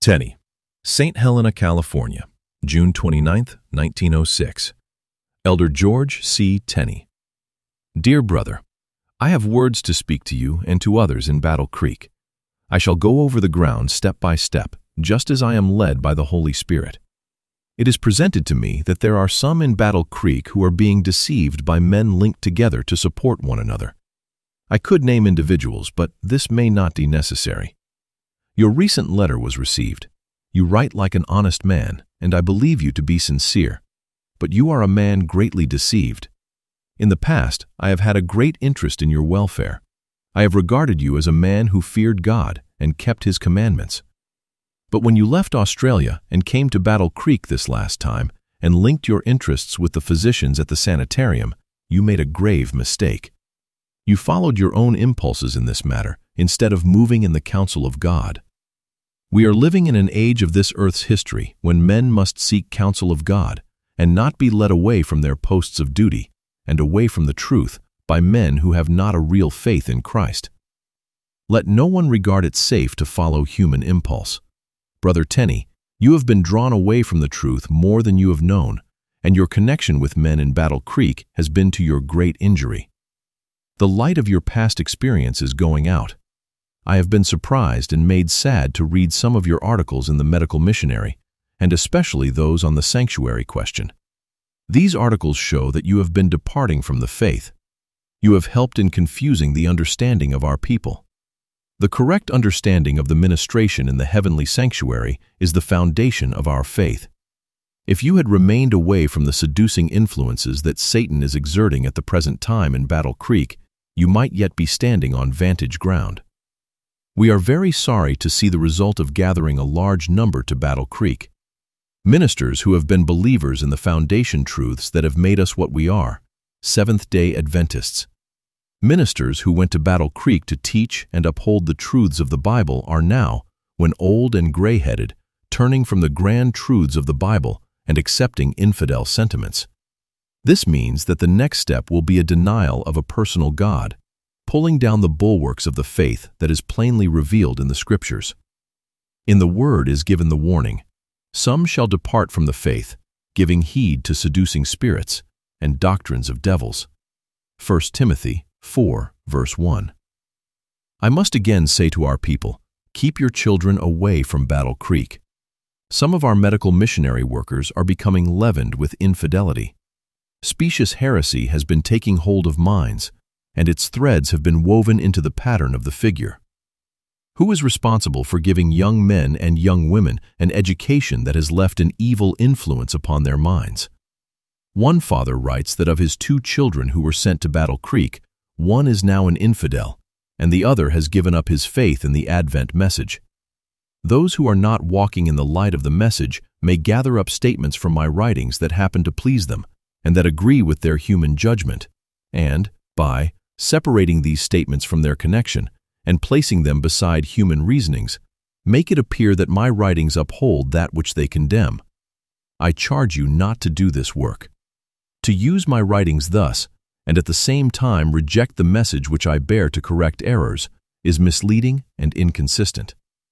Tenney, St. Helena, California, June 29, 1906. Elder George C. Tenney. Dear brother, I have words to speak to you and to others in Battle Creek. I shall go over the ground step by step, just as I am led by the Holy Spirit. It is presented to me that there are some in Battle Creek who are being deceived by men linked together to support one another. I could name individuals, but this may not be necessary. Your recent letter was received. You write like an honest man, and I believe you to be sincere. But you are a man greatly deceived. In the past, I have had a great interest in your welfare. I have regarded you as a man who feared God and kept His commandments. But when you left Australia and came to Battle Creek this last time and linked your interests with the physicians at the sanitarium, you made a grave mistake. You followed your own impulses in this matter instead of moving in the counsel of God. We are living in an age of this earth's history when men must seek counsel of God and not be led away from their posts of duty and away from the truth by men who have not a real faith in Christ. Let no one regard it safe to follow human impulse. Brother Tenney, you have been drawn away from the truth more than you have known, and your connection with men in Battle Creek has been to your great injury. The light of your past experience is going out. I have been surprised and made sad to read some of your articles in the Medical Missionary, and especially those on the sanctuary question. These articles show that you have been departing from the faith. You have helped in confusing the understanding of our people. The correct understanding of the ministration in the heavenly sanctuary is the foundation of our faith. If you had remained away from the seducing influences that Satan is exerting at the present time in Battle Creek, you might yet be standing on vantage ground. We are very sorry to see the result of gathering a large number to Battle Creek. Ministers who have been believers in the foundation truths that have made us what we are, Seventh-day Adventists. Ministers who went to Battle Creek to teach and uphold the truths of the Bible are now, when old and gray-headed, turning from the grand truths of the Bible and accepting infidel sentiments. This means that the next step will be a denial of a personal God, pulling down the bulwarks of the faith that is plainly revealed in the Scriptures. In the Word is given the warning, some shall depart from the faith, giving heed to seducing spirits and doctrines of devils. 1 Timothy 4, verse 1. I must again say to our people, keep your children away from Battle Creek. Some of our medical missionary workers are becoming leavened with infidelity. Specious heresy has been taking hold of minds, and its threads have been woven into the pattern of the figure. Who is responsible for giving young men and young women an education that has left an evil influence upon their minds? One father writes that of his 2 children who were sent to Battle Creek, one is now an infidel, and the other has given up his faith in the Advent message. Those who are not walking in the light of the message may gather up statements from my writings that happen to please them and that agree with their human judgment, and, by separating these statements from their connection and placing them beside human reasonings, make it appear that my writings uphold that which they condemn. I charge you not to do this work. To use my writings thus, and at the same time reject the message which I bear to correct errors, is misleading and inconsistent.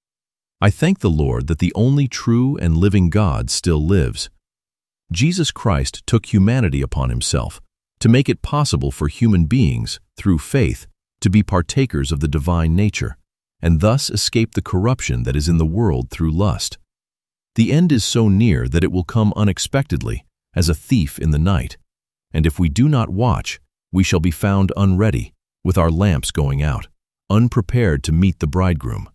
I thank the Lord that the only true and living God still lives. Jesus Christ took humanity upon Himself to make it possible for human beings, through faith, to be partakers of the divine nature, and thus escape the corruption that is in the world through lust. The end is so near that it will come unexpectedly, as a thief in the night, and if we do not watch, we shall be found unready, with our lamps going out, unprepared to meet the bridegroom.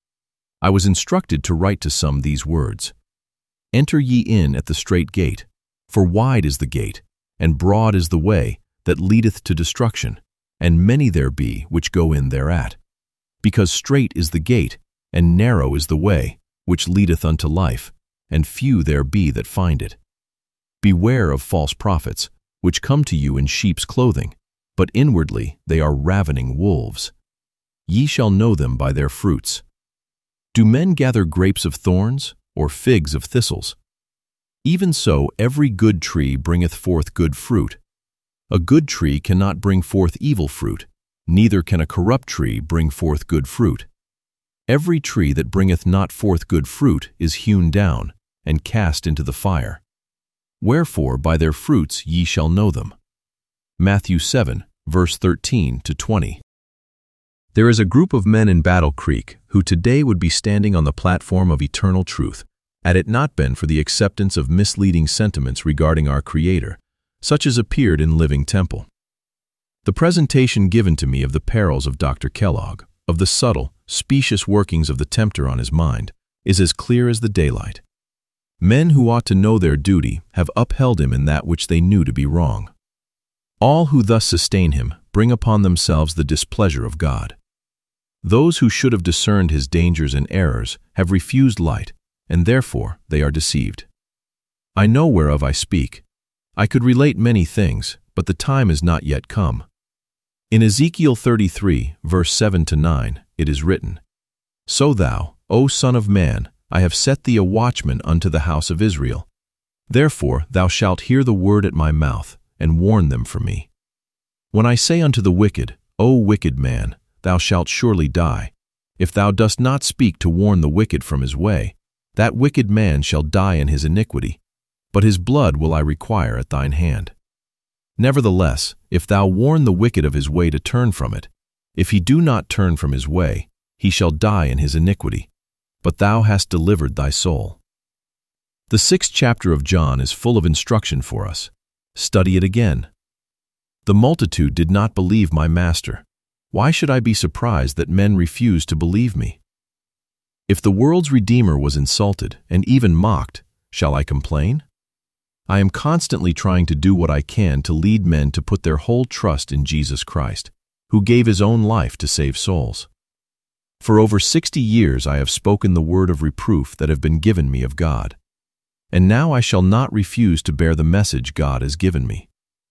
I was instructed to write to some these words: Enter ye in at the strait gate, for wide is the gate, and broad is the way that leadeth to destruction, and many there be which go in thereat. Because strait is the gate, and narrow is the way, which leadeth unto life, and few there be that find it. Beware of false prophets, which come to you in sheep's clothing, but inwardly they are ravening wolves. Ye shall know them by their fruits. Do men gather grapes of thorns, or figs of thistles? Even so every good tree bringeth forth good fruit. A good tree cannot bring forth evil fruit, neither can a corrupt tree bring forth good fruit. Every tree that bringeth not forth good fruit is hewn down, and cast into the fire. Wherefore by their fruits ye shall know them. Matthew 7, verse 13-20. There is a group of men in Battle Creek who today would be standing on the platform of eternal truth, had it not been for the acceptance of misleading sentiments regarding our Creator, such as appeared in Living Temple. The presentation given to me of the perils of Dr. Kellogg, of the subtle, specious workings of the tempter on his mind, is as clear as the daylight. Men who ought to know their duty have upheld him in that which they knew to be wrong. All who thus sustain him bring upon themselves the displeasure of God. Those who should have discerned his dangers and errors have refused light, and therefore they are deceived. I know whereof I speak. I could relate many things, but the time is not yet come. In Ezekiel 33, verse 7-9, it is written, So thou, O Son of Man, I have set thee a watchman unto the house of Israel. Therefore thou shalt hear the word at my mouth, and warn them from me. When I say unto the wicked, O wicked man, thou shalt surely die, if thou dost not speak to warn the wicked from his way, that wicked man shall die in his iniquity, but his blood will I require at thine hand. Nevertheless, if thou warn the wicked of his way to turn from it, if he do not turn from his way, he shall die in his iniquity, but thou hast delivered thy soul. The 6th chapter of John is full of instruction for us. Study it again. The multitude did not believe my master. Why should I be surprised that men refuse to believe me? If the world's Redeemer was insulted and even mocked, shall I complain? I am constantly trying to do what I can to lead men to put their whole trust in Jesus Christ, who gave his own life to save souls. For over 60 years I have spoken the word of reproof that have been given me of God, and now I shall not refuse to bear the message God has given me.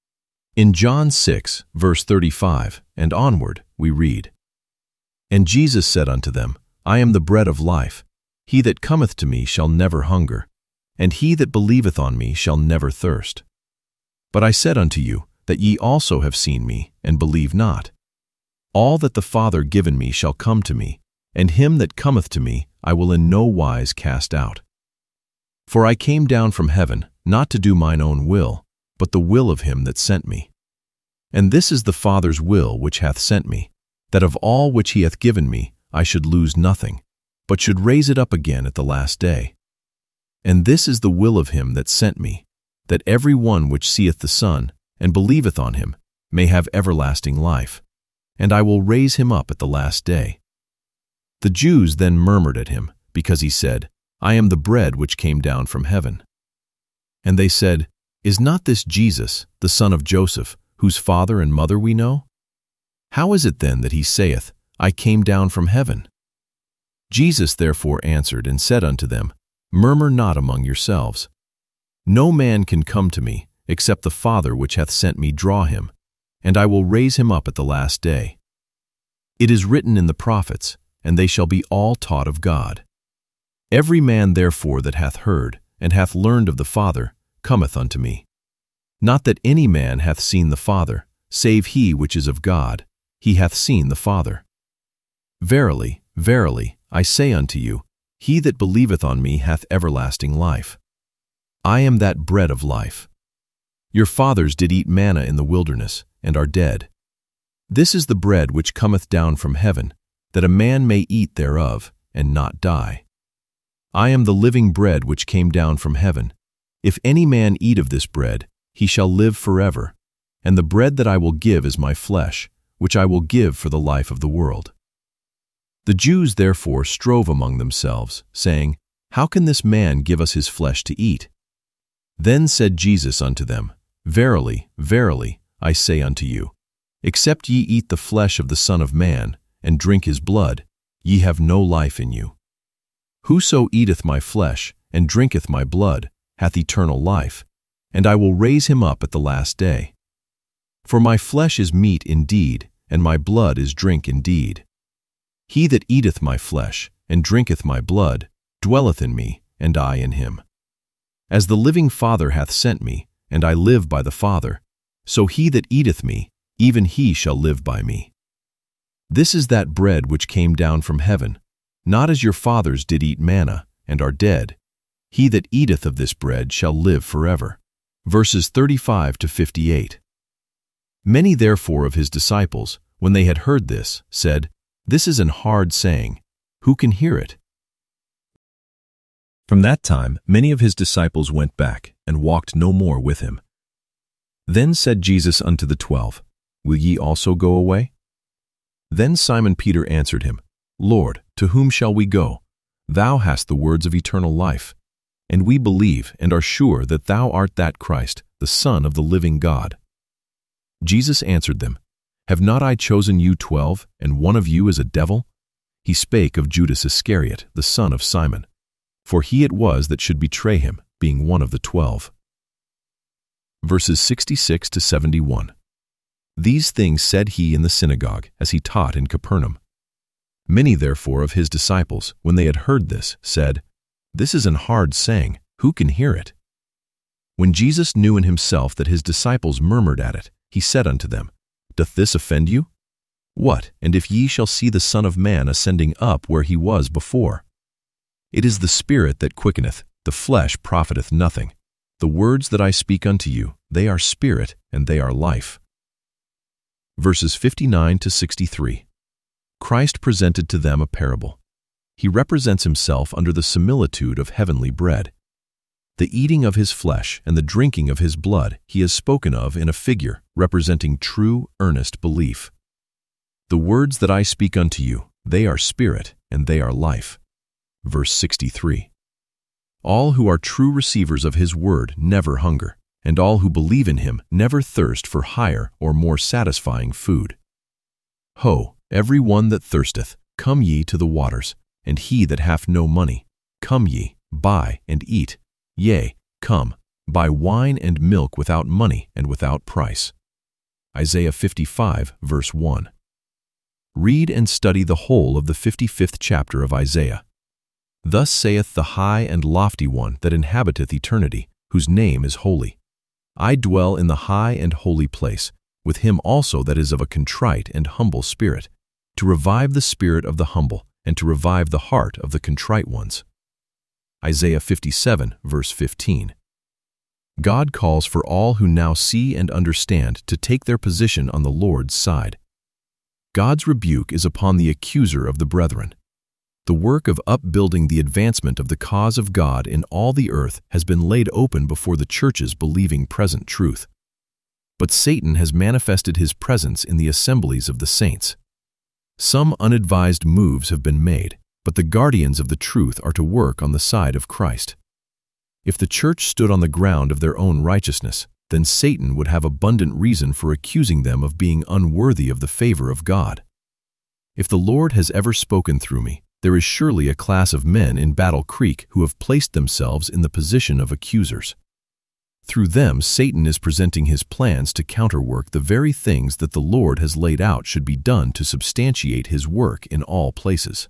In John 6, verse 35 and onward, we read, And Jesus said unto them, I am the bread of life. He that cometh to me shall never hunger, and he that believeth on me shall never thirst. But I said unto you, that ye also have seen me, and believe not. All that the Father given me shall come to me, and him that cometh to me I will in no wise cast out. For I came down from heaven, not to do mine own will, but the will of him that sent me. And this is the Father's will which hath sent me, that of all which he hath given me I should lose nothing, but should raise it up again at the last day. And this is the will of him that sent me, that every one which seeth the Son, and believeth on him, may have everlasting life, and I will raise him up at the last day. The Jews then murmured at him, because he said, I am the bread which came down from heaven. And they said, Is not this Jesus, the son of Joseph, whose father and mother we know? How is it then that he saith, I came down from heaven? Jesus therefore answered and said unto them, Murmur not among yourselves. No man can come to me, except the Father which hath sent me draw him, and I will raise him up at the last day. It is written in the prophets, and they shall be all taught of God. Every man therefore that hath heard, and hath learned of the Father, cometh unto me. Not that any man hath seen the Father, save he which is of God, he hath seen the Father. Verily, verily, I say unto you, he that believeth on me hath everlasting life. I am that bread of life. Your fathers did eat manna in the wilderness, and are dead. This is the bread which cometh down from heaven, that a man may eat thereof, and not die. I am the living bread which came down from heaven. If any man eat of this bread, he shall live forever, and the bread that I will give is my flesh, which I will give for the life of the world. The Jews therefore strove among themselves, saying, How can this man give us his flesh to eat? Then said Jesus unto them, Verily, verily, I say unto you, except ye eat the flesh of the Son of Man, and drink his blood, ye have no life in you. Whoso eateth my flesh, and drinketh my blood, hath eternal life, and I will raise him up at the last day. For my flesh is meat indeed, and my blood is drink indeed. He that eateth my flesh, and drinketh my blood, dwelleth in me, and I in him. As the living Father hath sent me, and I live by the Father, so he that eateth me, even he shall live by me. This is that bread which came down from heaven, not as your fathers did eat manna, and are dead. He that eateth of this bread shall live forever. Verses 35 to 58. Many therefore of his disciples, when they had heard this, said, This is an hard saying. Who can hear it? From that time many of his disciples went back, and walked no more with him. Then said Jesus unto the 12, Will ye also go away? Then Simon Peter answered him, Lord, to whom shall we go? Thou hast the words of eternal life. And we believe and are sure that thou art that Christ, the Son of the living God. Jesus answered them, Have not I chosen you 12, and one of you is a devil? He spake of Judas Iscariot, the son of Simon. For he it was that should betray him, being one of the 12. Verses 66 to 71. These things said he in the synagogue, as he taught in Capernaum. Many therefore of his disciples, when they had heard this, said, This is an hard saying. Who can hear it? When Jesus knew in himself that his disciples murmured at it, he said unto them, Doth this offend you? What, and if ye shall see the Son of Man ascending up where he was before? It is the Spirit that quickeneth, the flesh profiteth nothing. The words that I speak unto you, they are spirit, and they are life. Verses 59 to 63. Christ presented to them a parable. He represents himself under the similitude of heavenly bread. The eating of his flesh and the drinking of his blood he has spoken of in a figure representing true, earnest belief. The words that I speak unto you, they are spirit, and they are life. Verse 63. All who are true receivers of his word never hunger, and all who believe in him never thirst for higher or more satisfying food. Ho, every one that thirsteth, come ye to the waters, and he that hath no money, come ye, buy and eat. Yea, come, buy wine and milk without money and without price. Isaiah 55, verse 1. Read and study the whole of the 55th chapter of Isaiah. Thus saith the high and lofty one that inhabiteth eternity, whose name is holy. I dwell in the high and holy place, with him also that is of a contrite and humble spirit, to revive the spirit of the humble, and to revive the heart of the contrite ones. Isaiah 57, verse 15. God calls for all who now see and understand to take their position on the Lord's side. God's rebuke is upon the accuser of the brethren. The work of upbuilding the advancement of the cause of God in all the earth has been laid open before the churches believing present truth. But Satan has manifested his presence in the assemblies of the saints. Some unadvised moves have been made, but the guardians of the truth are to work on the side of Christ. If the church stood on the ground of their own righteousness, then Satan would have abundant reason for accusing them of being unworthy of the favor of God. If the Lord has ever spoken through me, there is surely a class of men in Battle Creek who have placed themselves in the position of accusers. Through them, Satan is presenting his plans to counterwork the very things that the Lord has laid out should be done to substantiate his work in all places.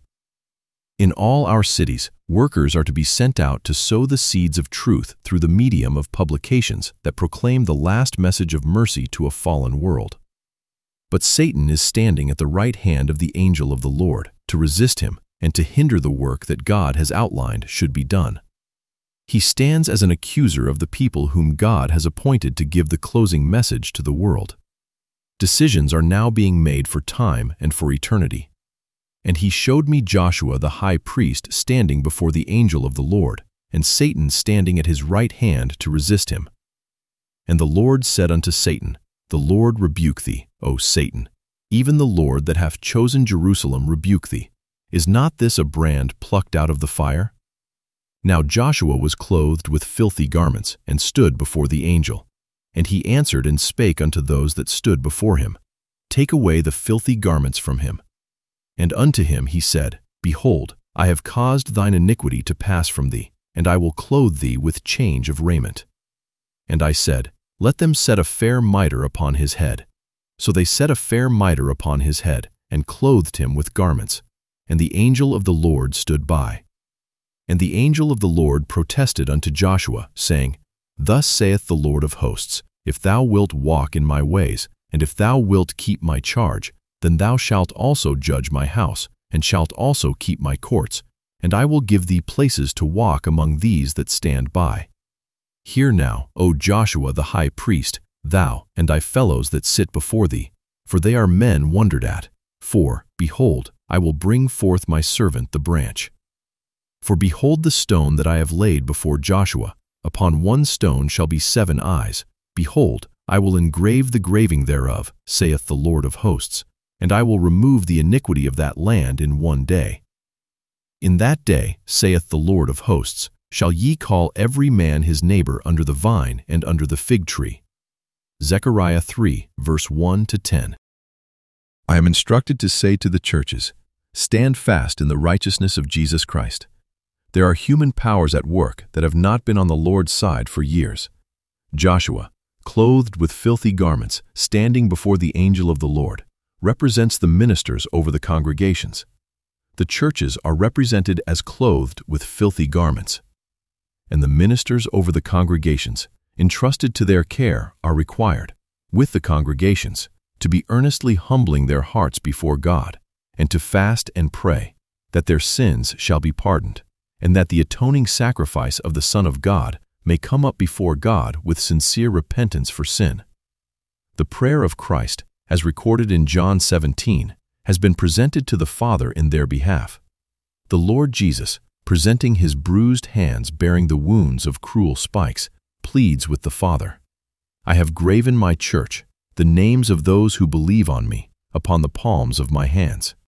In all our cities, workers are to be sent out to sow the seeds of truth through the medium of publications that proclaim the last message of mercy to a fallen world. But Satan is standing at the right hand of the angel of the Lord to resist him and to hinder the work that God has outlined should be done. He stands as an accuser of the people whom God has appointed to give the closing message to the world. Decisions are now being made for time and for eternity. And he showed me Joshua the high priest standing before the angel of the Lord, and Satan standing at his right hand to resist him. And the Lord said unto Satan, The Lord rebuke thee, O Satan. Even the Lord that hath chosen Jerusalem rebuke thee. Is not this a brand plucked out of the fire? Now Joshua was clothed with filthy garments, and stood before the angel. And he answered and spake unto those that stood before him, Take away the filthy garments from him. And unto him he said, Behold, I have caused thine iniquity to pass from thee, and I will clothe thee with change of raiment. And I said, Let them set a fair mitre upon his head. So they set a fair mitre upon his head, and clothed him with garments. And the angel of the Lord stood by. And the angel of the Lord protested unto Joshua, saying, Thus saith the Lord of hosts, If thou wilt walk in my ways, and if thou wilt keep my charge, then thou shalt also judge my house, and shalt also keep my courts, and I will give thee places to walk among these that stand by. Hear now, O Joshua the high priest, thou and thy fellows that sit before thee, for they are men wondered at. For, behold, I will bring forth my servant the branch. For behold the stone that I have laid before Joshua, upon one stone shall be 7 eyes. Behold, I will engrave the graving thereof, saith the Lord of hosts, and I will remove the iniquity of that land in one day. In that day, saith the Lord of hosts, shall ye call every man his neighbor under the vine and under the fig tree. Zechariah 3, verse 1-10. I am instructed to say to the churches, stand fast in the righteousness of Jesus Christ. There are human powers at work that have not been on the Lord's side for years. Joshua, clothed with filthy garments, standing before the angel of the Lord, represents the ministers over the congregations. The churches are represented as clothed with filthy garments. And the ministers over the congregations, entrusted to their care, are required, with the congregations, to be earnestly humbling their hearts before God, and to fast and pray, that their sins shall be pardoned, and that the atoning sacrifice of the Son of God may come up before God with sincere repentance for sin. The prayer of Christ, as recorded in John 17, has been presented to the Father in their behalf. The Lord Jesus, presenting his bruised hands bearing the wounds of cruel spikes, pleads with the Father, I have graven my church, the names of those who believe on me, upon the palms of my hands.